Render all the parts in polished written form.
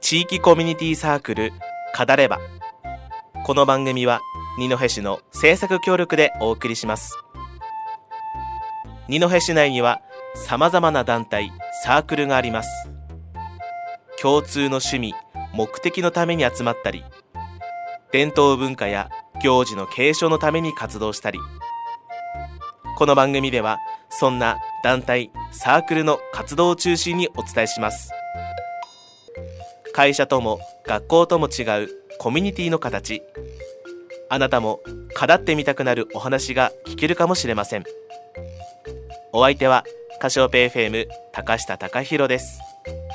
地域コミュニティサークルカダレバ。この番組は二戸市の制作協力でお送りします。二戸市内にはさまざまな団体サークルがあります。共通の趣味目的のために集まったり、伝統文化や行事の継承のために活動したり、この番組ではそんな団体サークルの活動を中心にお伝えします。会社とも学校とも違うコミュニティの形、あなたもかだってみたくなるお話が聞けるかもしれません。お相手はカシオペ FM 高下隆弘です。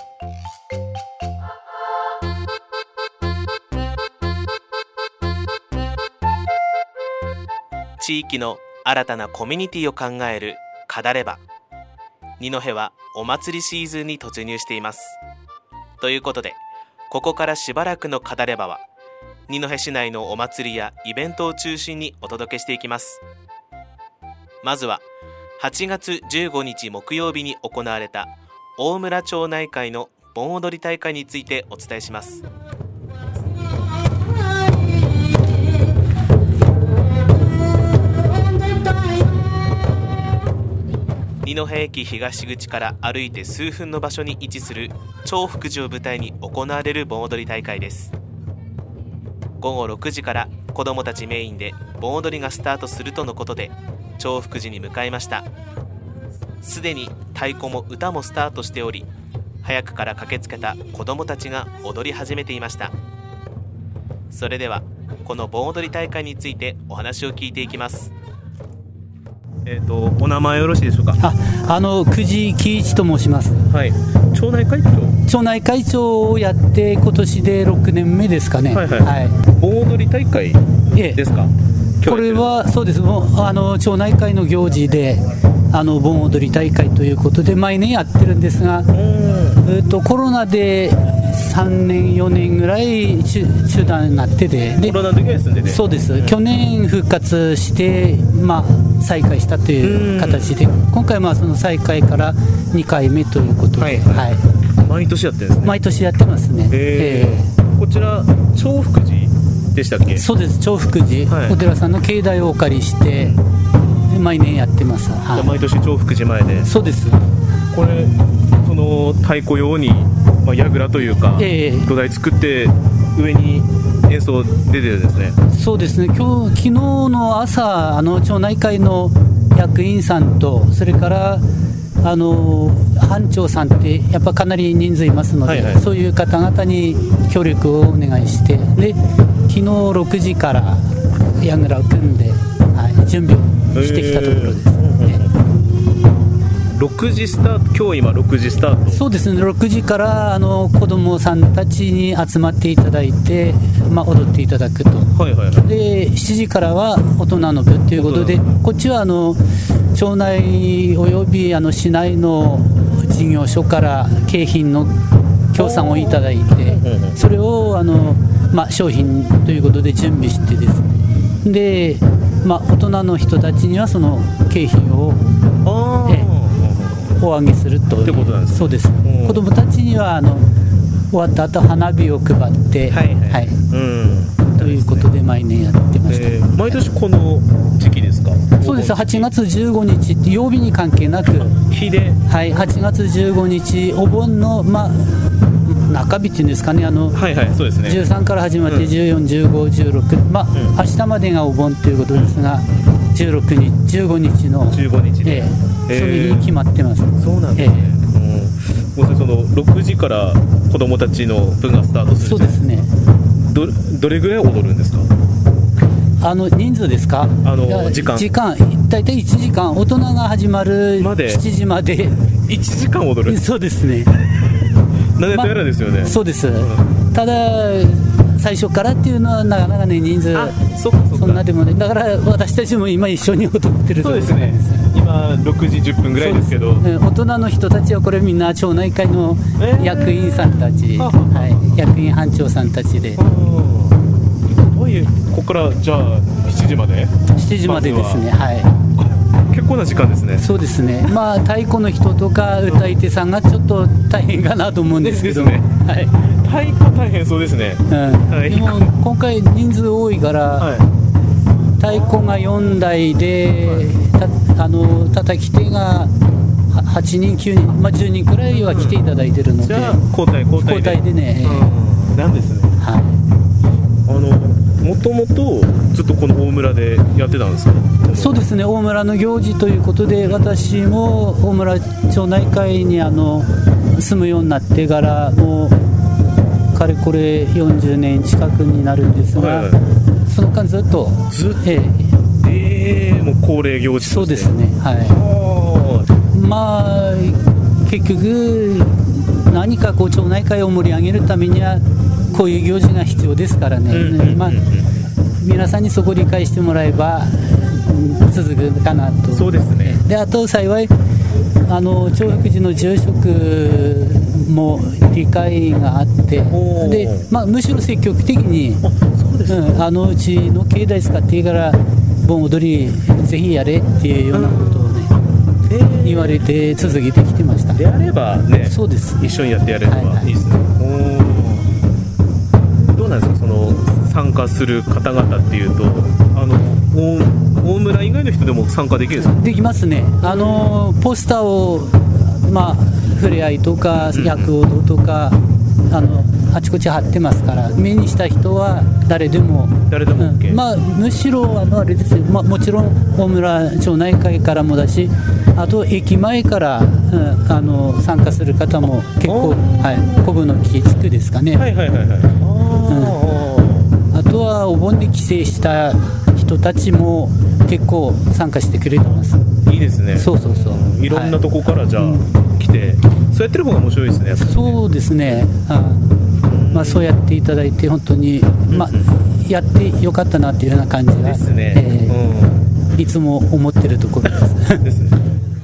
地域の新たなコミュニティを考えるカダレバ。二戸はお祭りシーズンに突入しています。ということで、ここからしばらくのカダレバは二戸市内のお祭りやイベントを中心にお届けしていきます。まずは8月15日木曜日に行われた大村町内会の盆踊り大会についてお伝えします。二戸駅東口から歩いて数分の場所に位置する長福寺を舞台に行われる盆踊り大会です。午後6時から子どもたちメインで盆踊りがスタートするとのことで長福寺に向かいました。すでに太鼓も歌もスタートしており、早くから駆けつけた子どもたちが踊り始めていました。それではこの盆踊り大会についてお話を聞いていきます。お名前よろしいでしょうか。 久慈喜一と申します。 はい、町内会長。 町内会長をやって今年で6年目ですかね。 はいはいはい、盆踊り大会ですか。 これはそうです。町内会の行事で盆踊り大会ということで毎年やってるんですが、コロナで3年4年ぐらい中断になってて、 コロナの時は休んでて、 そうです、去年復活して、再開したという形で、今回その再開から2回目ということで、はいはい、 毎年やってるんですね。 毎年やってますね。 こちら長福寺でしたっけ。 そうです、長福寺、はい、お寺さんの境内をお借りして毎年やってます。はい、 毎年長福寺前で。そうです。これその太鼓用に櫓というか、土台作って上に演奏出てるんですね。 そうですね。昨日の朝町内会の役員さんと、それから班長さんってやっぱかなり人数いますので、はいはい、そういう方々に協力をお願いして、で昨日6時から櫓を組んで、準備をしてきたところです。 6時スタート。今日今6時スタート。 そうですね。6時から子どもさんたちに集まっていただいて、踊っていただくと、はいはいはい、で7時からは大人の部ということで、こっちは町内および市内の事業所から景品の協賛をいただいて、それを商品ということで準備してですね、で、大人の人たちにはその景品をお上げするということなんです。そうです。子どもたちには終わった後花火を配って、ということで毎年やってました。 毎年この時期ですか。 そうです。8月15日って曜日に関係なく日で、 はい、8月15日お盆の中日っていうんですかね、 はいはい、そうですね、 13から始まって14、15、16、明日までがお盆ということですが、16日、15日の 15日で、 そういう日に決まってます。 そうなんですね。その6時から子どもたちの分がスタートする。 そうですね。 どれぐらい踊るんですか。 人数ですか。時間大体1時間、大人が始まる7時まで 1時間踊る。 そうですね。 何やらですよね。 そうです。ただ最初からっていうのはなかなかね、人数そんなでもね、だから私たちも今一緒に踊ってるところです。そうですね。今6時10分ぐらいですけど、大人の人たちはこれみんな町内会の役員さんたち、役員班長さんたちで、 ここからじゃあ7時まで 7時までですね。はい、 結構な時間ですね。 そうですね。太鼓の人とか歌い手さんがちょっと大変かなと思うんですけど、 ね、はい、 太鼓大変そうですね、 はい、でも今回人数多いから、はい、太鼓が4台で、叩き手が8人9人、10人くらいは来ていただいてるので、じゃあ交代でね、なんですね。はい、もともとずっとこの大村でやってたんですか？ そうですね、大村の行事ということで、私も大村町内会に住むようになってからもうかれこれ40年近くになるんですが、はいはい、その間ずっともう恒例行事として。 そうですね、はい、まあ結局何かこう町内会を盛り上げるためにはこういう行事が必要ですからね、皆さんにそこを理解してもらえば続くかなと。 そうですね。 で、あと幸い長福寺の住職も理解があって、で、むしろ積極的にうちの境内使っていいから盆踊りぜひやれっていうようなことをね、言われて続けてきてました。 であればね、 そうです、 一緒にやってやれればいいですね。どうなんですか、その参加する方々っていうと、大村以外の人でも参加できるんですか？ できますね。ポスターを、触れ合いとか役踊とか、あちこち貼ってますから、目にした人は誰でも OK、むしろあれですよ、もちろん大村町内会からもだし、あと駅前から、参加する方も結構、古武の木地区ですかね、あとはお盆で帰省した人たちも結構参加してくれてます。 いいですね。 そういろんなとこからじゃあ、来て、そうやってる方が面白いですね。 そうですね、そうやっていただいて本当に、やってよかったなっていうような感じがですね、いつも思ってるところですですね。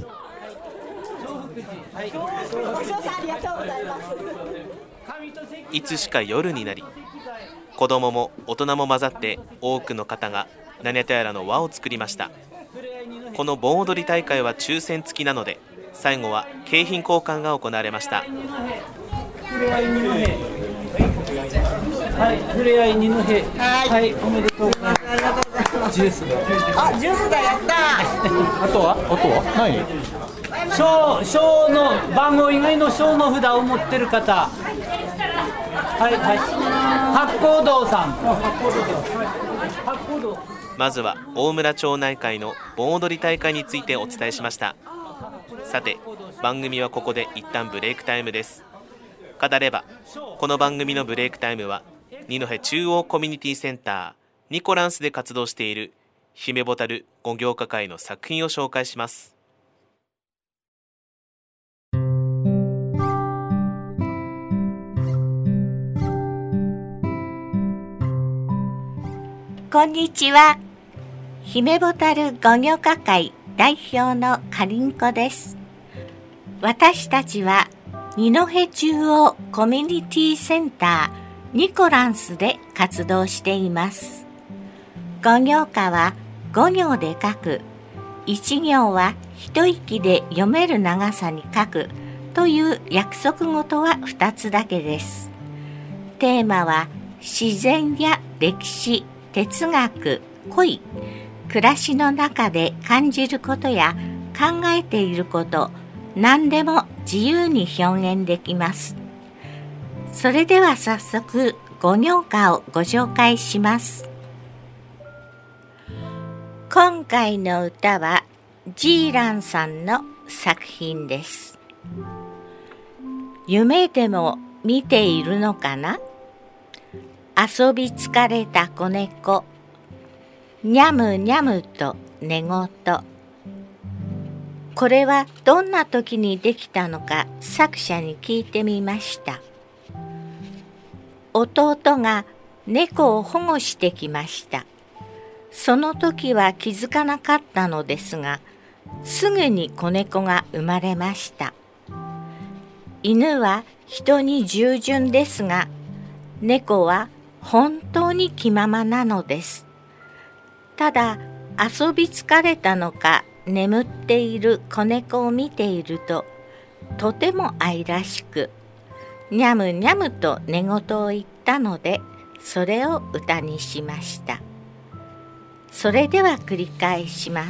いつしか夜になり、子供も大人も混ざって多くの方が何やとやらの輪を作りました。この盆踊り大会は抽選付きなので、最後は景品交換が行われました。 はい、ふれあい二戸、はい、おめでとうございます。ジュースだ。 ジュースだ、やった。 あとは何？ 賞の番号以外の賞の札を持ってる方。八甲堂さん。 まずは大村町内会の盆踊り大会についてお伝えしました。さて、番組はここで一旦ブレイクタイムです。語れば、この番組のブレイクタイムは二戸中央コミュニティセンターニコランスで活動している姫ボタル五行家会の作品を紹介します。 こんにちは。姫ボタル五行家会代表のかりんこです。私たちは二戸中央コミュニティセンターニコランスで活動しています。五行家は5行で書く、1行は一息で読める長さに書くという約束事は2つだけです。テーマは自然や歴史、哲学、恋、暮らしの中で感じることや考えていること、何でも自由に表現できます。それでは早速五行家をご紹介します。今回の歌はジーランさんの作品です。夢でも見ているのかな？遊び疲れた子猫、にゃむにゃむと寝言。これはどんな時にできたのか作者に聞いてみました。弟が猫を保護してきました。その時は気づかなかったのですが、すぐに子猫が生まれました。犬は人に従順ですが、猫は本当に気ままなのです。ただ遊び疲れたのか眠っている子猫を見ていると、とても愛らしく、 にゃむにゃむと寝言を言ったので、それを歌にしました。それでは繰り返します。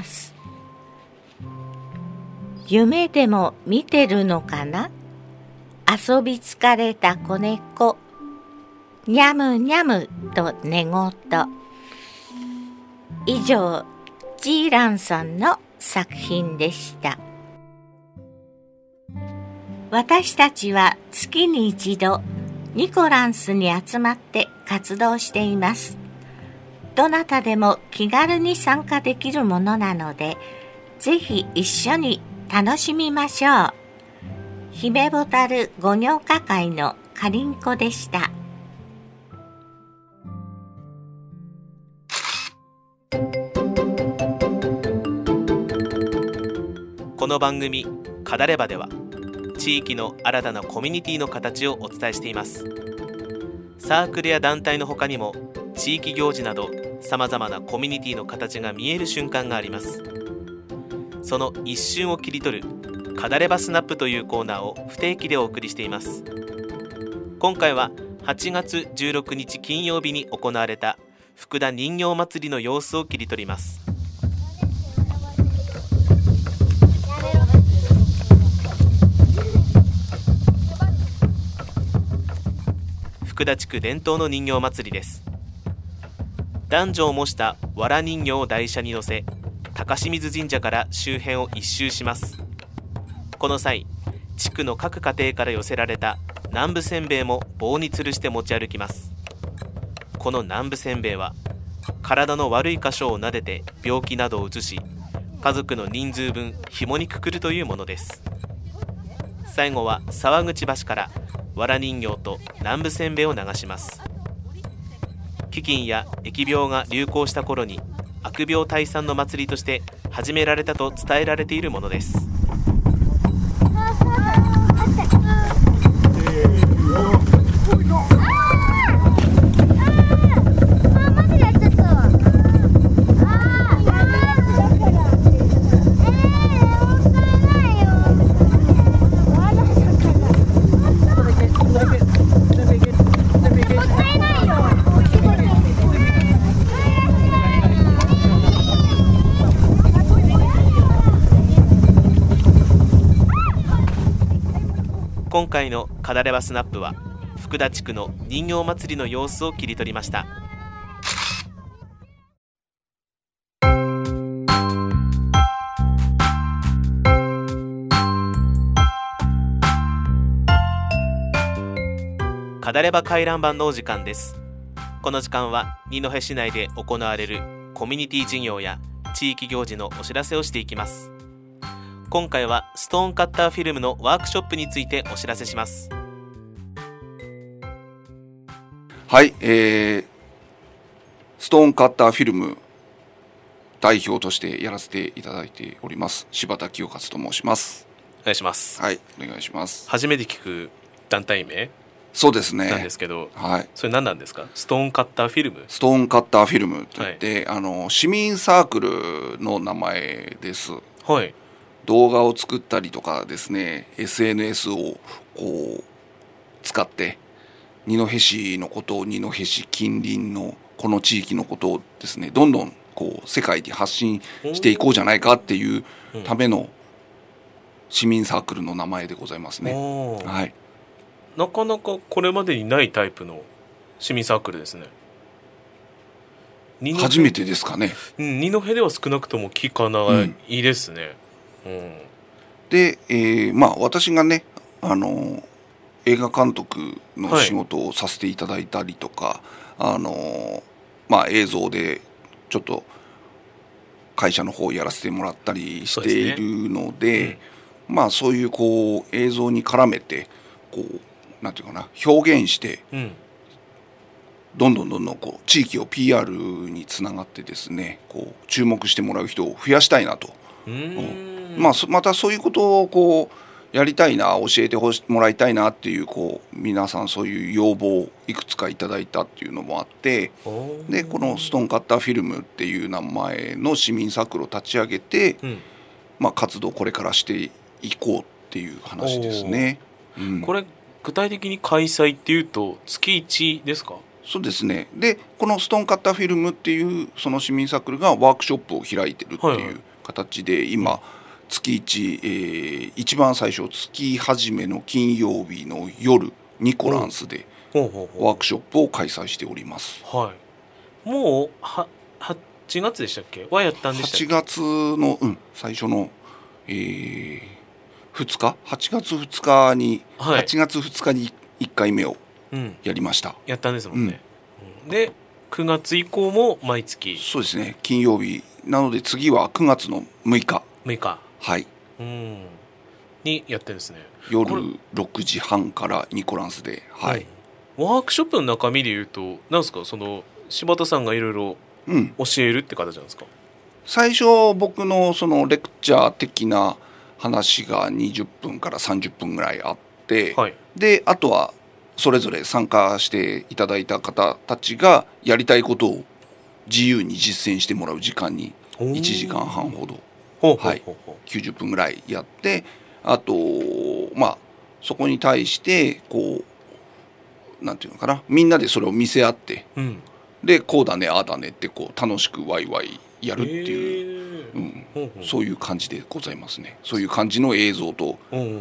夢でも見てるのかな、遊び疲れた子猫、にゃむにゃむと寝言。以上、ジーランさんの作品でした。私たちは月に一度ニコランスに集まって活動しています。どなたでも気軽に参加できるものなので、ぜひ一緒に楽しみましょう。姫ボタル五行歌会のかりんこでした。 この番組カダレバでは、地域の新たなコミュニティの形をお伝えしています。サークルや団体の他にも、地域行事などさまざまなコミュニティの形が見える瞬間があります。その一瞬を切り取るカダレバスナップというコーナーを不定期でお送りしています。今回は8月16日金曜日に行われた福田人形祭りの様子を切り取ります。福田地区伝統の人形祭りです。男女を模した藁人形を台車に乗せ、高清水神社から周辺を一周します。この際、地区の各家庭から寄せられた南部せんべいも棒に吊るして持ち歩きます。この南部せんべいは、体の悪い箇所を撫でて病気などを移し、家族の人数分紐にくくるというものです。最後は沢口橋から藁人形と南部せんべいを流します。飢饉や疫病が流行した頃に、悪病退散の祭りとして始められたと伝えられているものです。今回のカダレバスナップは、福田地区の人形祭りの様子を切り取りました。カダレバ回覧板のお時間です。この時間は二戸市内で行われるコミュニティ事業や地域行事のお知らせをしていきます。今回はストーンカッターフィルムのワークショップについてお知らせします。 はい、ストーンカッターフィルム代表としてやらせていただいております柴田清勝と申します。 お願いします。 はい、お願いします。 初めて聞く団体名そうですねなんですけど、 はい、 それ何なんですか？ストーンカッターフィルム。 ストーンカッターフィルムといって、はい、市民サークルの名前です。 はい。 動画を作ったりとかですね、 SNS をこう使って二戸市のことを、二戸市近隣のこの地域のことをですね、どんどんこう世界に発信していこうじゃないかっていうための市民サークルの名前でございますね。はい、 なかなかこれまでにないタイプの市民サークルですね。 初めてですかね。 二戸では少なくとも聞かないですね。 で、私がね、映画監督の仕事をさせていただいたりとか、映像でちょっと会社の方をやらせてもらったりしているので、そういうこう映像に絡めてこうなんていうかな、表現して、どんどんこう地域を PR につながってですね、こう注目してもらう人を増やしたいなと。またそういうことをこうやりたいな、教えてもらいたいなっていう、こう皆さんそういう要望をいくつかいただいたっていうのもあって、でこのストーンカッターフィルムっていう名前の市民サークルを立ち上げて、活動をこれからしていこうっていう話ですね。 これ具体的に開催っていうと月1ですか？ そうですね。でこのストーンカッターフィルムっていうその市民サークルがワークショップを開いてるっていう形で、今月1、一番最初月初めの金曜日の夜ニコランスでワークショップを開催しております。 はい、もう8月でしたっけはやったんでしたっけ？ 8月の、最初の、2日8月2日に、はい、8月2日に1回目をやりました、 やったんですもんね、で9月以降も毎月。 そうですね、金曜日なので次は9月の6日はい、 にやってるんですね。 夜6時半からニコランスで、はい、 ワークショップの中身でいうと何ですか、その柴田さんがいろいろ教えるって形なんですか？ 最初僕のそのレクチャー的な話が20分から30分ぐらいあって、はい、であとはそれぞれ参加していただいた方たちがやりたいことを自由に実践してもらう時間に1時間半ほど、はい、90分ぐらいやって、あとそこに対してこうなんていうのかな、みんなでそれを見せ合って、でこうだねああだねってこう楽しくワイワイやるっていう、そういう感じでございますね。そういう感じの映像と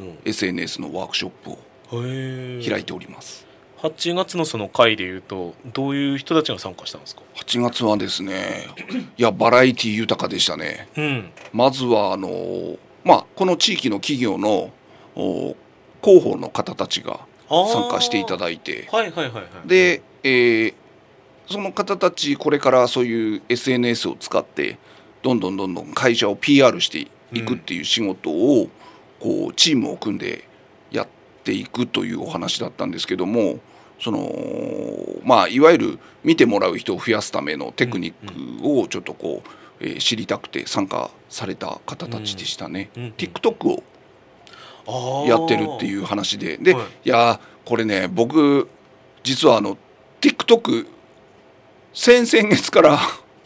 SNS のワークショップを開いております。 8月のその会でいうとどういう人たちが参加したんですか ？8月はですね、いやバラエティ豊かでしたね、まずはこの地域の企業の広報の方たちが参加していただいて、で、その方たちこれからそういう SNS を使ってどんどん会社を PR していくっていう仕事をこうチームを組んでやっていくというお話だったんですけども、そのいわゆる見てもらう人を増やすためのテクニックをちょっとこう、知りたくて参加された方たちでしたね。TikTok をやってるっていう話で、いやこれね、僕実はTikTok 先々月から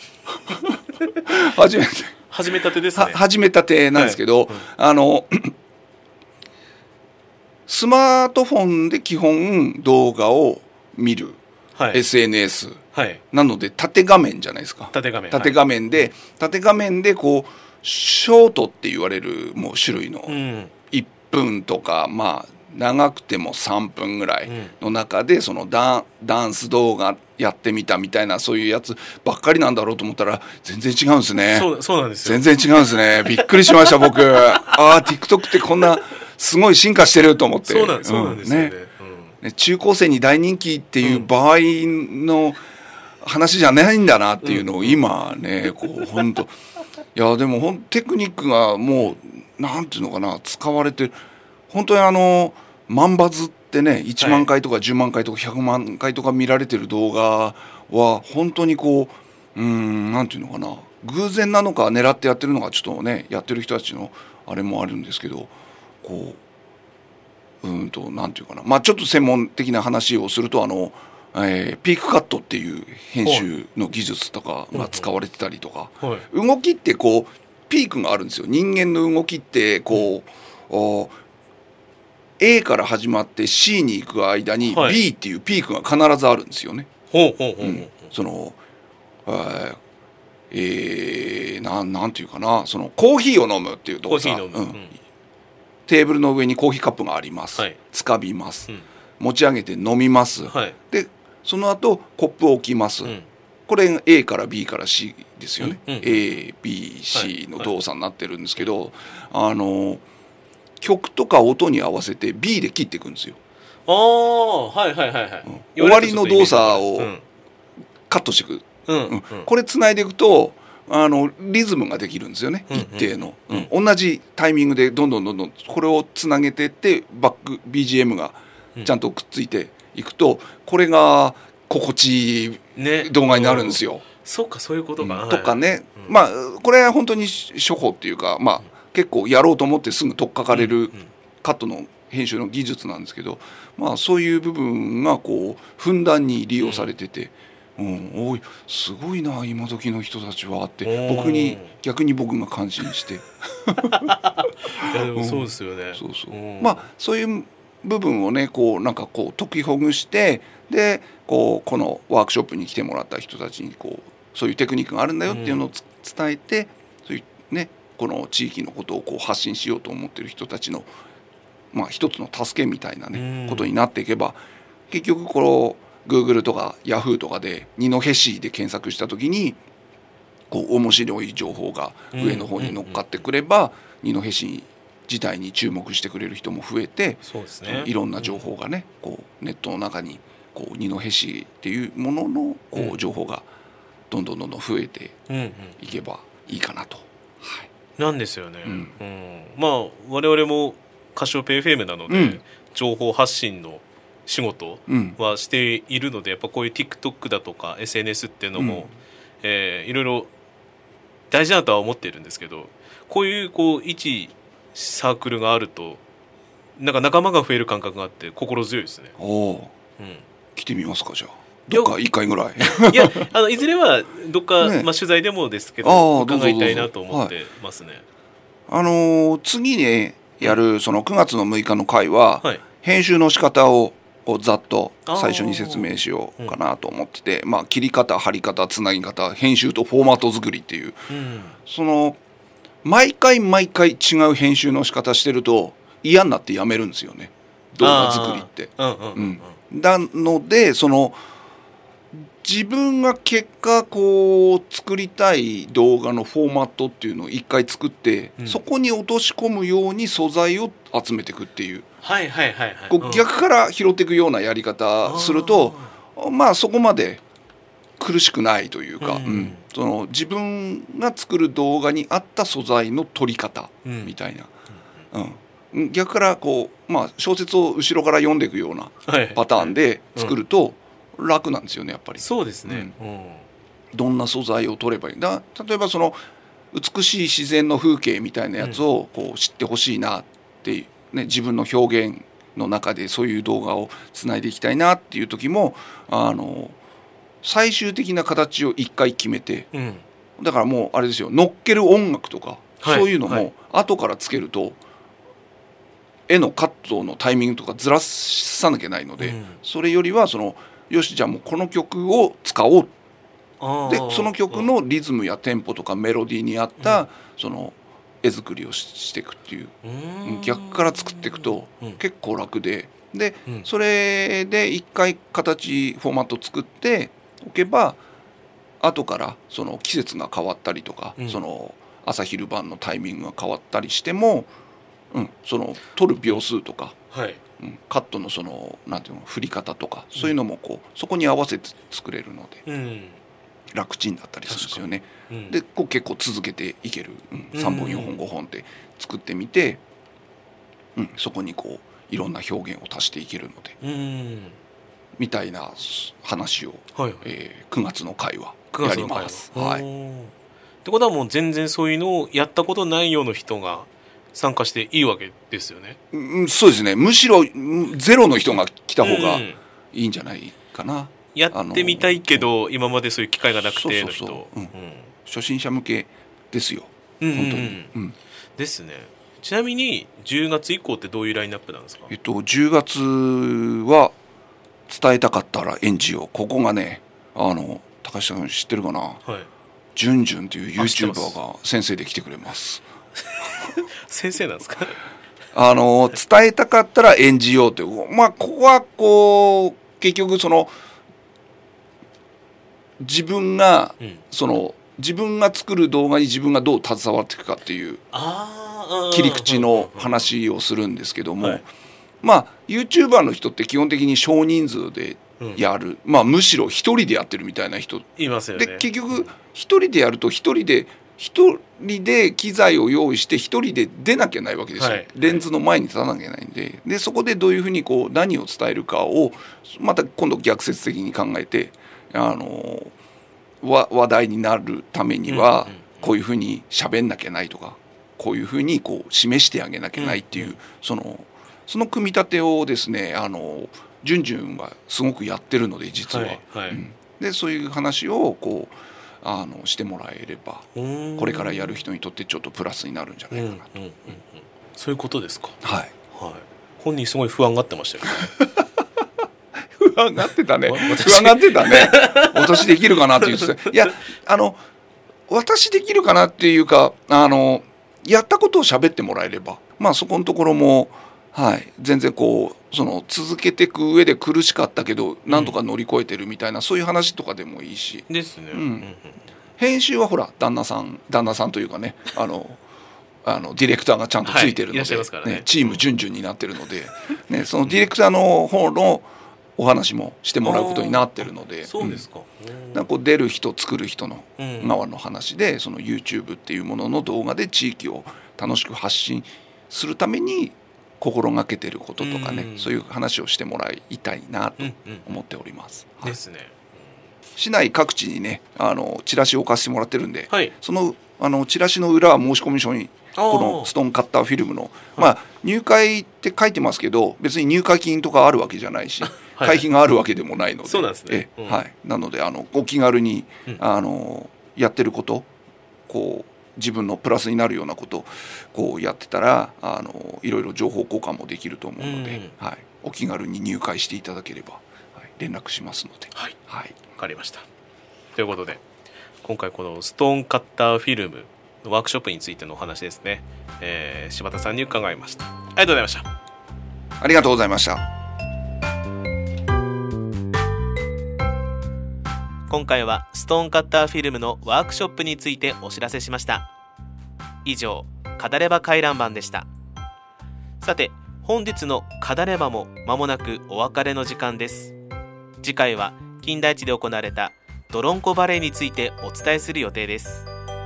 始めたてですね。 始めたてなんですけど、スマートフォンで基本動画を見る、SNS、なので縦画面じゃないですか。縦画面でこうショートって言われるもう種類の1分とか長くても3分ぐらいの中でそのダンス動画やってみたみたいな、そういうやつばっかりなんだろうと思ったら全然違うんですね。 そうなんですよ。 全然違うんですね。びっくりしました僕。TikTok ってこんなすごい進化してると思って。 そうなんですよね。 中高生に大人気っていう場合の話じゃないんだなっていうのを今ね、こう本当いやでもテクニックがもうなんていうのかな、使われて本当に万バズってね、1万回とか10万回とか100万回とか見られてる動画は本当にこうなんていうのかな、偶然なのか狙ってやってるのかちょっとね、やってる人たちのあれもあるんですけど、こうなんていうかな、ちょっと専門的な話をするとピークカットっていう編集の技術とかが使われてたりとか、動きってこうピークがあるんですよ。人間の動きってこうA から始まって C に行く間に B っていうピークが必ずあるんですよね。そのなんていうかな、そのコーヒーを飲むっていう動作、テーブルの上にコーヒーカップがあります、つかみます、持ち上げて飲みます、でその後コップを置きます、これ A から B から C ですよね、ABC の動作になってるんですけど、曲とか音に合わせて B で切っていくんですよ。終わりの動作をカットしていく、これつないでいくとリズムができるんですよね、一定の、同じタイミングでどんどんこれをつなげていってバック BGM がちゃんとくっついていくと、これが心地いい動画になるんですよ。 そうか、そういうことかな、 とかね、これは本当に処方っていうか、結構やろうと思ってすぐ取っかかれるカットの編集の技術なんですけど、そういう部分がこうふんだんに利用されてて、おいすごいな今時の人たちはって逆に僕が感心していやでもそうですよね。 そういう部分をねこうなんかこう解きほぐして、でこのワークショップに来てもらった人たちにこうそういうテクニックがあるんだよっていうのを伝えて、そういうねこの地域のことをこう発信しようと思っている人たちのまあ一つの助けみたいなねことになっていけば、結局この Google とか Yahoo とかで二戸市で検索した時にこう面白い情報が上の方に乗っかってくれば、二戸市自体に注目してくれる人も増えて、 そうですね、 いろんな情報がねこうネットの中にこう二戸市っていうもののこう情報がどんどん増えていけばいいかなと、はい、 なんですよね、まあ我々もカシオペ FM なので、情報発信の仕事はしているので、やっぱこういう TikTok だとか SNS っていうのも、いろいろ大事だとは思っているんですけど、こういう一サークルがあるとなんか仲間が増える感覚があって心強いですね。 来てみますか、じゃあどっか1回ぐらいいやいずれはどっか、取材でもですけど伺いたいなと思ってますね。 次ねやるその9月の6日の回は、編集の仕方をざっと最初に説明しようかなと思ってて、まあ、切り方貼り方つなぎ方編集とフォーマット作りっていう、その毎回違う編集の仕方してると嫌になってやめるんですよね、動画作りって。なのでその自分が結果こう作りたい動画のフォーマットっていうのを一回作って、そこに落とし込むように素材を集めていくっていう、逆から拾っていくようなやり方すると、まあそこまで苦しくないというか、その自分が作る動画に合った素材の取り方みたいな、逆からこう、まあ、小説を後ろから読んでいくようなパターンで作ると楽なんですよね、やっぱり。 そうですね、 どんな素材を取ればいいだ、例えばその美しい自然の風景みたいなやつをこう知ってほしいなっていう、ね、自分の表現の中でそういう動画をつないでいきたいなっていう時も最終的な形を一回決めて、だからもうあれですよ、乗っける音楽とか、そういうのも後からつけると絵のカットのタイミングとかずらさなきゃいけないので、それよりはそのよしじゃあもうこの曲を使おうで、その曲のリズムやテンポとかメロディーに合ったその絵作りをしていくっていう、逆から作っていくと結構楽で、それで一回形フォーマット作っておけば、後からその季節が変わったりとか、その朝昼晩のタイミングが変わったりしても、その撮る秒数とか、カットのそのなんていうの振り方とか、そういうのもこうそこに合わせて作れるので、楽ちんだったりするんですよね。でこう結構続けていける、3本4本5本って作ってみて、そこにこういろんな表現を足していけるので、みたいな話を、9月の回はやります。 ってことはもう全然そういうのをやったことないような人が参加していいわけですよね。 そうですね、むしろゼロの人が来た方がいいんじゃないかな。 やってみたいけど今までそういう機会がなくての人、 初心者向けですよ、本当に。 ですね。ちなみに10月以降ってどういうラインナップなんですか ？10月は伝えたかったら演じよう。ここがね、高橋さん知ってるかな、ジュンジュンという YouTuber が先生で来てくれます先生なんですか？ 伝えたかったら演じようという、まあここはこう結局その自分が、自分が作る動画に自分がどう携わっていくかっていう切り口の話をするんですけども、まあ YouTuber の人って基本的に少人数でやる、まあむしろ一人でやってるみたいな人いますよね。 で結局一人でやると一人で機材を用意して一人で出なきゃないわけですよ、レンズの前に立たなきゃいけないんで、そこでどういうふうにこう何を伝えるかをまた今度逆説的に考えて話題になるためにはこういうふうに喋んなきゃないとか、こういうふうにこう示してあげなきゃないっていう、その組み立てをですねジュンジュンはすごくやってるので実は、でそういう話をこうしてもらえればこれからやる人にとってちょっとプラスになるんじゃないかなと、 そういうことですか。 本人すごい不安がってましたよ不安がってたね。不安がってたね。私できるかなって言ってた。いや私できるかなっていうかやったことを喋ってもらえれば、まあそこのところも、はい、全然こう続けていく上で苦しかったけどなんとか乗り越えてるみたいな、そういう話とかでもいいしですね、 編集はほら旦那さんというかねディレクターがちゃんとついてるので、チーム順々になってるので、ね、そのディレクターの方のお話もしてもらうことになってるので、 そうですか、 なんかこう出る人作る人の側の話で、その YouTube っていうものの動画で地域を楽しく発信するために心がけてることとかね、そういう話をしてもらいたいなと思っております。 ですね。 市内各地にねチラシを置かせてもらってるんで、 はい、 そのチラシの裏は申込書にこのストーンカッターフィルムの、まあ入会って書いてますけど別に入会金とかあるわけじゃないし会費があるわけでもないので、 そうなんですね、 はい、なのでお気軽にやってることこう自分のプラスになるようなことこうやってたらいろいろ情報交換もできると思うので、はい、お気軽に入会していただければ、はい、連絡しますので、 はい、 はい、 分かりました。ということで今回このストーンカッターフィルムのワークショップについてのお話ですね、柴田さんに伺いました。ありがとうございました。 ありがとうございました。 今回はストーンカッターフィルムのワークショップについてお知らせしました。以上、カダレバ回覧板でした。さて、本日のカダレバも間もなくお別れの時間です。次回は金田一で行われたドロンコバレーについてお伝えする予定です。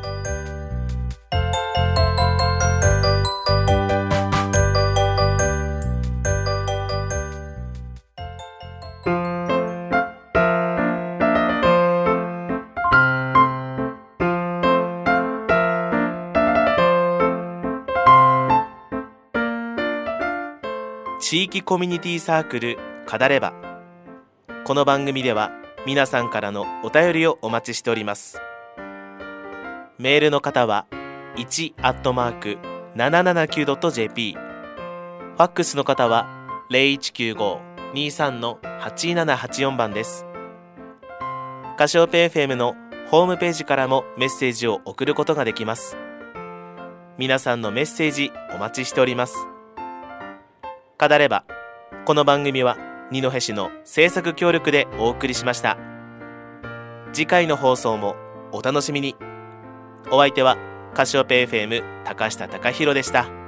地域コミュニティサークルカダレバ。この番組では皆さんからのお便りをお待ちしております。メールの方は 1@779.jp、 ファックスの方は 0195-23-8784 番です。カシオペ FM のホームページからもメッセージを送ることができます。皆さんのメッセージお待ちしております。カダレバ、この番組は二戸市の制作協力でお送りしました。次回の放送もお楽しみに。お相手はカシオペ FM 高下貴弘でした。